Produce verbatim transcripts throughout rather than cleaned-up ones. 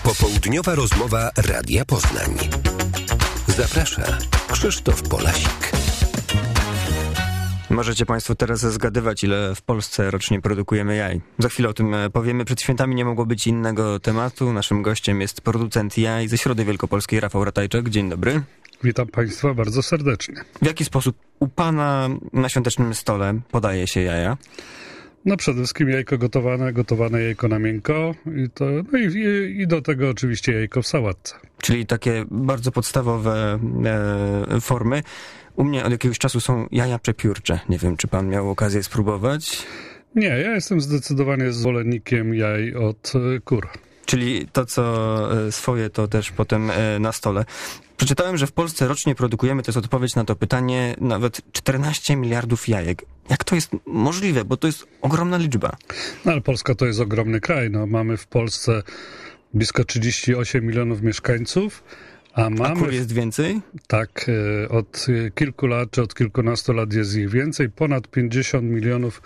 Popołudniowa rozmowa Radia Poznań. Zaprasza Krzysztof Polasik. Możecie Państwo teraz zgadywać, ile w Polsce rocznie produkujemy jaj. Za chwilę o tym powiemy. Przed świętami nie mogło być innego tematu. Naszym gościem jest producent jaj ze Środy Wielkopolskiej, Rafał Ratajczak. Dzień dobry. Witam Państwa bardzo serdecznie. W jaki sposób u Pana na świątecznym stole podaje się jaja? No przede wszystkim jajko gotowane, gotowane jajko na miękko i, to, no i, i, i do tego oczywiście jajko w sałatce. Czyli takie bardzo podstawowe e, formy. U mnie od jakiegoś czasu są jaja przepiórcze. Nie wiem, czy pan miał okazję spróbować? Nie, ja jestem zdecydowanie zwolennikiem jaj od kur. Czyli to, co swoje, to też potem na stole. Przeczytałem, że w Polsce rocznie produkujemy, to jest odpowiedź na to pytanie, nawet czternaście miliardów jajek. Jak to jest możliwe? Bo to jest ogromna liczba. No ale Polska to jest ogromny kraj. No, mamy w Polsce blisko trzydzieści osiem milionów mieszkańców. A, mamy, A kur jest więcej? Tak, od kilku lat, czy od kilkunastu lat jest ich więcej. Ponad pięćdziesiąt milionów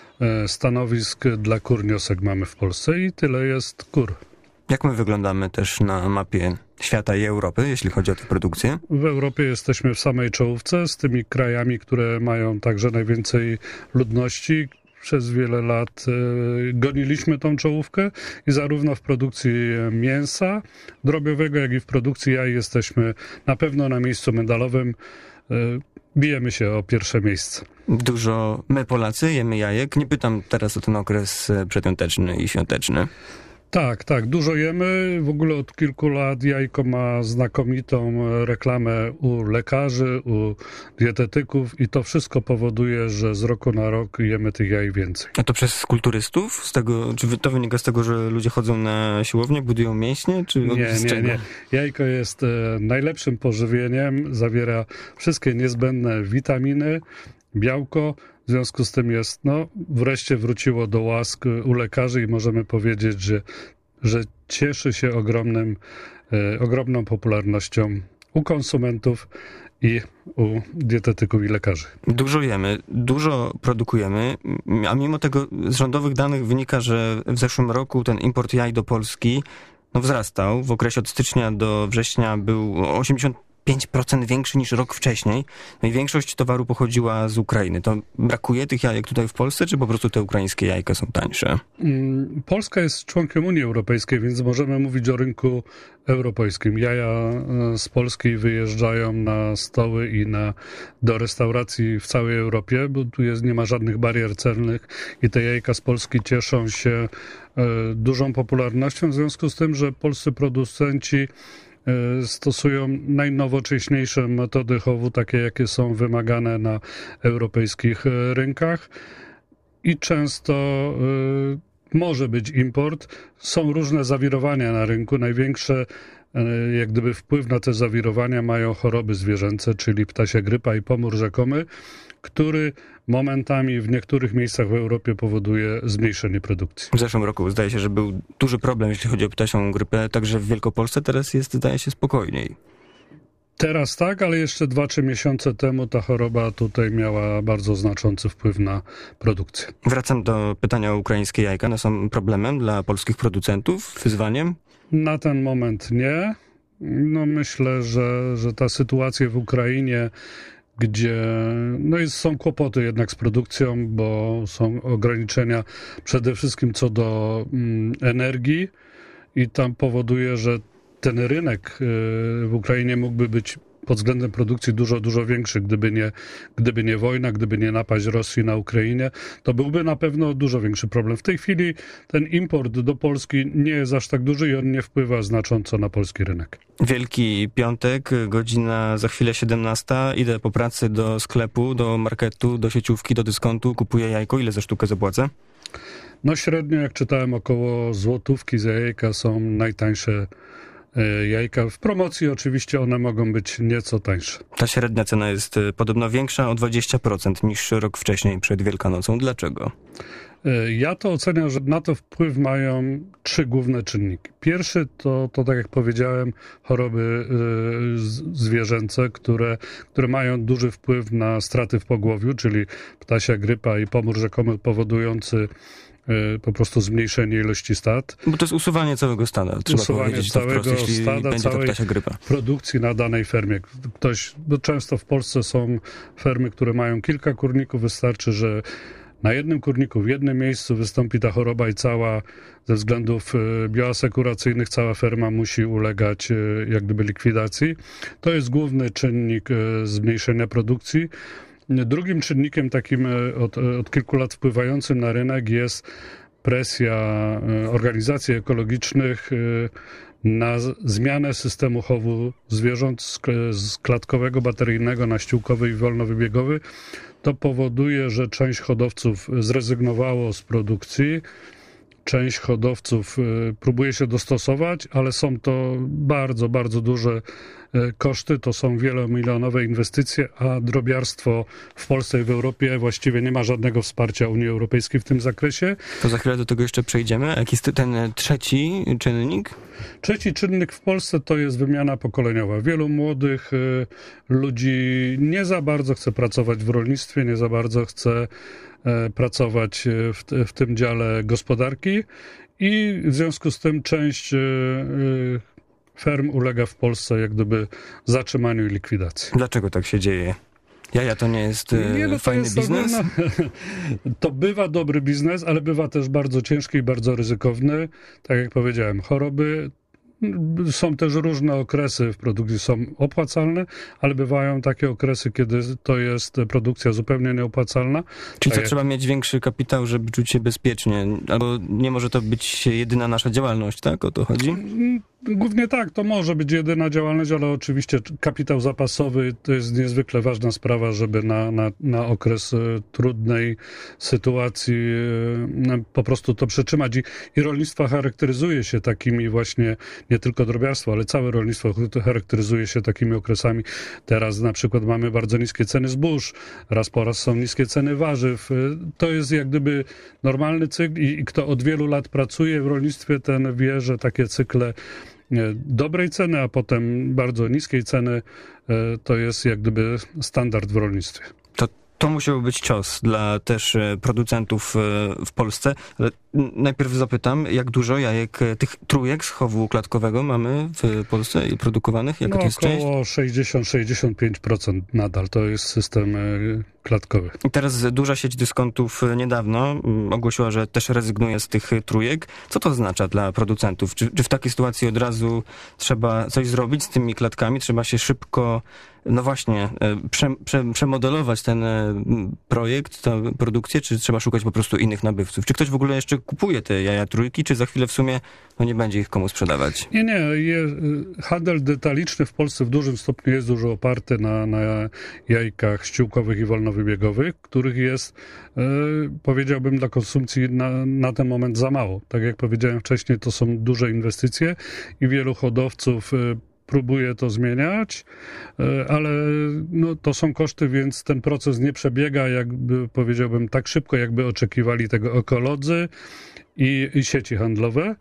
stanowisk dla kur niosek mamy w Polsce i tyle jest kur. Jak my wyglądamy też na mapie świata i Europy, jeśli chodzi o tę produkcję? W Europie jesteśmy w samej czołówce z tymi krajami, które mają także najwięcej ludności. Przez wiele lat y, goniliśmy tą czołówkę i zarówno w produkcji mięsa drobiowego, jak i w produkcji jaj jesteśmy na pewno na miejscu medalowym. Y, bijemy się o pierwsze miejsce. Dużo my Polacy jemy jajek. Nie pytam teraz o ten okres przedświąteczny i świąteczny. Tak, tak, dużo jemy. W ogóle od kilku lat jajko ma znakomitą reklamę u lekarzy, u dietetyków i to wszystko powoduje, że z roku na rok jemy tych jaj więcej. A to przez kulturystów? Z tego, czy to wynika z tego, że ludzie chodzą na siłownię, budują mięśnie? Czy nie, z nie, czego? nie. Jajko jest najlepszym pożywieniem, zawiera wszystkie niezbędne witaminy, białko. W związku z tym jest, no, wreszcie wróciło do łask u lekarzy i możemy powiedzieć, że, że cieszy się ogromnym, e, ogromną popularnością u konsumentów i u dietetyków i lekarzy. Dużo jemy, dużo produkujemy, a mimo tego z rządowych danych wynika, że w zeszłym roku ten import jaj do Polski no, wzrastał. W okresie od stycznia do września był osiemdziesiąt pięć procent większy niż rok wcześniej. No i większość towaru pochodziła z Ukrainy. To brakuje tych jajek tutaj w Polsce, czy po prostu te ukraińskie jajka są tańsze? Polska jest członkiem Unii Europejskiej, więc możemy mówić o rynku europejskim. Jaja z Polski wyjeżdżają na stoły i na, do restauracji w całej Europie, bo tu jest, nie ma żadnych barier celnych i te jajka z Polski cieszą się e, dużą popularnością w związku z tym, że polscy producenci stosują najnowocześniejsze metody chowu, takie jakie są wymagane na europejskich rynkach i często y, może być import. Są różne zawirowania na rynku. Największe y, jak gdyby wpływ na te zawirowania mają choroby zwierzęce, czyli ptasia grypa i pomór rzekomy, który momentami w niektórych miejscach w Europie powoduje zmniejszenie produkcji. W zeszłym roku zdaje się, że był duży problem, jeśli chodzi o ptasią grypę, także w Wielkopolsce teraz jest, zdaje się, spokojniej. Teraz tak, ale jeszcze dwa trzy miesiące temu ta choroba tutaj miała bardzo znaczący wpływ na produkcję. Wracam do pytania o ukraińskie jajka. One są problemem dla polskich producentów, wyzwaniem? Na ten moment nie. No myślę, że, że ta sytuacja w Ukrainie, gdzie no jest, są kłopoty jednak z produkcją, bo są ograniczenia przede wszystkim co do mm, energii i tam powoduje, że ten rynek y, w Ukrainie mógłby być pod względem produkcji dużo, dużo większy. Gdyby nie, gdyby nie wojna, gdyby nie napaść Rosji na Ukrainę, to byłby na pewno dużo większy problem. W tej chwili ten import do Polski nie jest aż tak duży i on nie wpływa znacząco na polski rynek. Wielki Piątek, godzina za chwilę siedemnasta. Idę po pracy do sklepu, do marketu, do sieciówki, do dyskontu, kupuję jajko. Ile za sztukę zapłacę? No średnio, jak czytałem, około złotówki za jajka są najtańsze jajka. W promocji oczywiście one mogą być nieco tańsze. Ta średnia cena jest podobno większa o dwadzieścia procent niż rok wcześniej przed Wielkanocą. Dlaczego? Ja to oceniam, że na to wpływ mają trzy główne czynniki. Pierwszy to, to tak jak powiedziałem, choroby zwierzęce, które, które mają duży wpływ na straty w pogłowiu, czyli ptasia grypa i pomór rzekomy powodujący po prostu zmniejszenie ilości stad. Bo to jest usuwanie całego stada, trzeba usuwanie powiedzieć całego to wprost, jeśli stada, będzie to całej ptasia grypa. Produkcji na danej fermie. Ktoś, bo często w Polsce są fermy, które mają kilka kurników, wystarczy, że na jednym kurniku, w jednym miejscu wystąpi ta choroba i cała, ze względów bioasekuracyjnych, cała ferma musi ulegać jak gdyby likwidacji. To jest główny czynnik zmniejszenia produkcji. Drugim czynnikiem takim od, od kilku lat wpływającym na rynek jest presja organizacji ekologicznych na zmianę systemu chowu zwierząt z klatkowego, bateryjnego na ściółkowy i wolnowybiegowy. To powoduje, że część hodowców zrezygnowało z produkcji, część hodowców próbuje się dostosować, ale są to bardzo, bardzo duże koszty, to są wielomilionowe inwestycje, a drobiarstwo w Polsce i w Europie właściwie nie ma żadnego wsparcia Unii Europejskiej w tym zakresie. To za chwilę do tego jeszcze przejdziemy. Jaki jest ten trzeci czynnik? Trzeci czynnik w Polsce to jest wymiana pokoleniowa. Wielu młodych ludzi nie za bardzo chce pracować w rolnictwie, nie za bardzo chce pracować w, w tym dziale gospodarki i w związku z tym część ferm ulega w Polsce jak gdyby zatrzymaniu i likwidacji. Dlaczego tak się dzieje? Jaja to nie jest nie, no to fajny jest biznes? Ogólna, to bywa dobry biznes, ale bywa też bardzo ciężki i bardzo ryzykowny. Tak jak powiedziałem, choroby. Są też różne okresy w produkcji, są opłacalne, ale bywają takie okresy, kiedy to jest produkcja zupełnie nieopłacalna. Czyli tak co, jak... trzeba mieć większy kapitał, żeby czuć się bezpiecznie? Albo nie może to być jedyna nasza działalność, tak? O to chodzi? Głównie tak, to może być jedyna działalność, ale oczywiście kapitał zapasowy to jest niezwykle ważna sprawa, żeby na, na, na okres trudnej sytuacji po prostu to przetrzymać. I, i rolnictwo charakteryzuje się takimi właśnie, nie tylko drobiarstwo, ale całe rolnictwo charakteryzuje się takimi okresami. Teraz na przykład mamy bardzo niskie ceny zbóż, raz po raz są niskie ceny warzyw. To jest jak gdyby normalny cykl i, i kto od wielu lat pracuje w rolnictwie, ten wie, że takie cykle dobrej ceny, a potem bardzo niskiej ceny, to jest jak gdyby standard w rolnictwie. To, to musiał być cios dla też producentów w Polsce, ale najpierw zapytam, jak dużo jajek, tych trójek z chowu klatkowego mamy w Polsce i produkowanych? Jaka no, to jest część? Około sześćdziesiąt do sześćdziesięciu pięciu procent nadal, to jest system klatkowy. I teraz duża sieć dyskontów niedawno ogłosiła, że też rezygnuje z tych trójek. Co to oznacza dla producentów? Czy, czy w takiej sytuacji od razu trzeba coś zrobić z tymi klatkami? Trzeba się szybko, no właśnie, prze, prze, przemodelować ten projekt, tę produkcję, czy trzeba szukać po prostu innych nabywców? Czy ktoś w ogóle jeszcze kupuje te jaja trójki, czy za chwilę w sumie no nie będzie ich komu sprzedawać? Nie, nie. Je, handel detaliczny w Polsce w dużym stopniu jest dużo oparty na, na jajkach ściółkowych i wolnowybiegowych, których jest, e, powiedziałbym, dla konsumpcji na, na ten moment za mało. Tak jak powiedziałem wcześniej, to są duże inwestycje i wielu hodowców e, próbuje to zmieniać, ale no, to są koszty, więc ten proces nie przebiega, jakby powiedziałbym, tak szybko, jakby oczekiwali tego ekolodzy i, i sieci handlowe.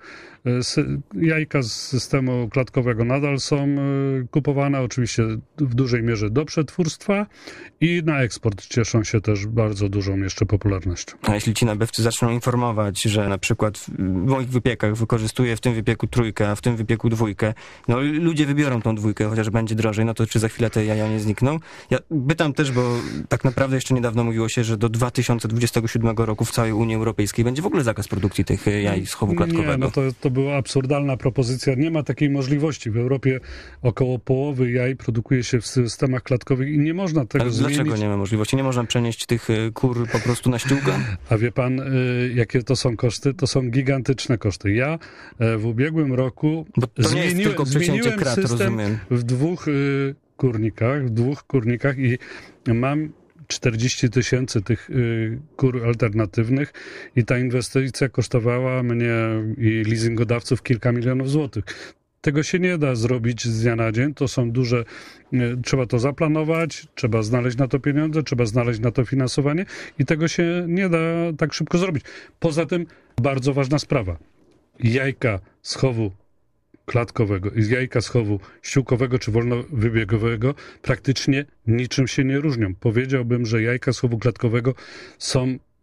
Jajka z systemu klatkowego nadal są kupowane, oczywiście w dużej mierze do przetwórstwa i na eksport cieszą się też bardzo dużą jeszcze popularnością. A jeśli ci nabywcy zaczną informować, że na przykład w moich wypiekach wykorzystuję w tym wypieku trójkę, a w tym wypieku dwójkę, no ludzie wybiorą tą dwójkę, chociaż będzie drożej, no to czy za chwilę te jaja nie znikną? Ja pytam też, bo tak naprawdę jeszcze niedawno mówiło się, że do dwa tysiące dwudziestego siódmego roku w całej Unii Europejskiej będzie w ogóle zakaz produkcji tych jaj z chowu klatkowego. Nie, no to, to była absurdalna propozycja. Nie ma takiej możliwości. W Europie około połowy jaj produkuje się w systemach klatkowych i nie można tego Ale zmienić. Dlaczego nie ma możliwości? Nie można przenieść tych kur po prostu na ściółkę? A wie pan, y, jakie to są koszty? To są gigantyczne koszty. Ja y, w ubiegłym roku Bo to zmieniłem, nie jest tylko przecięcie krat, system rozumiem. w dwóch y, kurnikach, w dwóch kurnikach i mam czterdzieści tysięcy tych y, kur alternatywnych i ta inwestycja kosztowała mnie i leasingodawców kilka milionów złotych. Tego się nie da zrobić z dnia na dzień. To są duże, y, trzeba to zaplanować, trzeba znaleźć na to pieniądze, trzeba znaleźć na to finansowanie i tego się nie da tak szybko zrobić. Poza tym bardzo ważna sprawa. Jajka z chowu klatkowego i z jajka z chowu ściółkowego czy wolnowybiegowego praktycznie niczym się nie różnią. Powiedziałbym, że jajka z chowu klatkowego są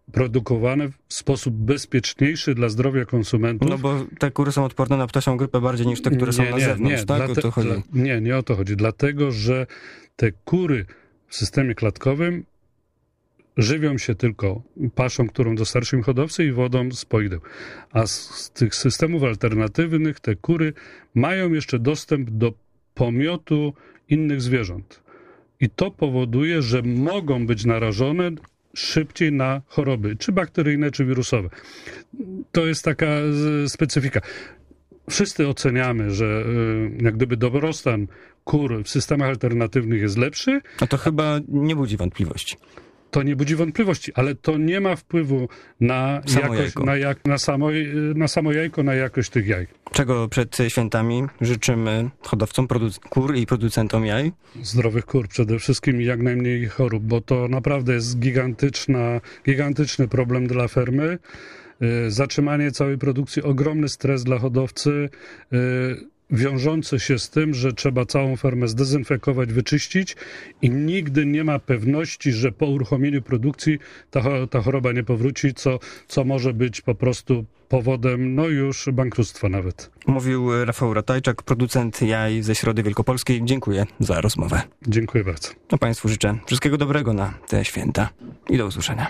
produkowane w sposób bezpieczniejszy dla zdrowia konsumentów. No bo te kury są odporne na ptasią grypę bardziej niż te, które są nie, na nie, zewnątrz, nie, tak? Dlate, o to chodzi. dla, nie, nie o to chodzi. Dlatego, że te kury w systemie klatkowym żywią się tylko paszą, którą dostarczy im hodowcy i wodą z poideł. A z, z tych systemów alternatywnych te kury mają jeszcze dostęp do pomiotu innych zwierząt. I to powoduje, że mogą być narażone szybciej na choroby, czy bakteryjne, czy wirusowe. To jest taka specyfika. Wszyscy oceniamy, że jak gdyby dobrostan kur w systemach alternatywnych jest lepszy. A to chyba nie budzi wątpliwości. To nie budzi wątpliwości, ale to nie ma wpływu na, samo jakość, na, jak, na, samo, na samo jajko, na jakość tych jaj. Czego przed świętami życzymy hodowcom produc- kur i producentom jaj? Zdrowych kur przede wszystkim i jak najmniej chorób, bo to naprawdę jest gigantyczna, gigantyczny problem dla fermy. Zatrzymanie całej produkcji, ogromny stres dla hodowcy, wiążący się z tym, że trzeba całą fermę zdezynfekować, wyczyścić i nigdy nie ma pewności, że po uruchomieniu produkcji ta, ta choroba nie powróci, co, co może być po prostu powodem, no już bankructwa nawet. Mówił Rafał Ratajczak, producent jaj ze Środy Wielkopolskiej. Dziękuję za rozmowę. Dziękuję bardzo. A Państwu życzę wszystkiego dobrego na te święta i do usłyszenia.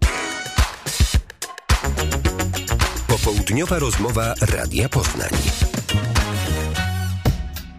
Popołudniowa rozmowa Radia Poznań.